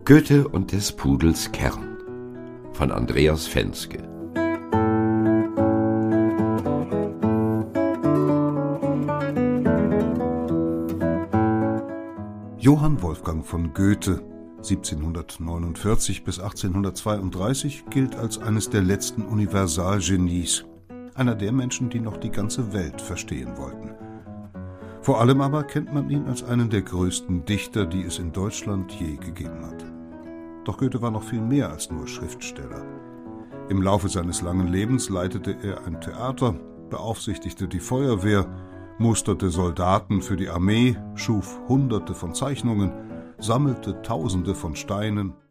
Goethe und des Pudels Kern von Andreas Fenske. Johann Wolfgang von Goethe, 1749 bis 1832, gilt als eines der letzten Universalgenies, einer der Menschen, die noch die ganze Welt verstehen wollten. Vor allem aber kennt man ihn als einen der größten Dichter, die es in Deutschland je gegeben hat. Doch Goethe war noch viel mehr als nur Schriftsteller. Im Laufe seines langen Lebens leitete er ein Theater, beaufsichtigte die Feuerwehr, musterte Soldaten für die Armee, schuf Hunderte von Zeichnungen, sammelte Tausende von Steinen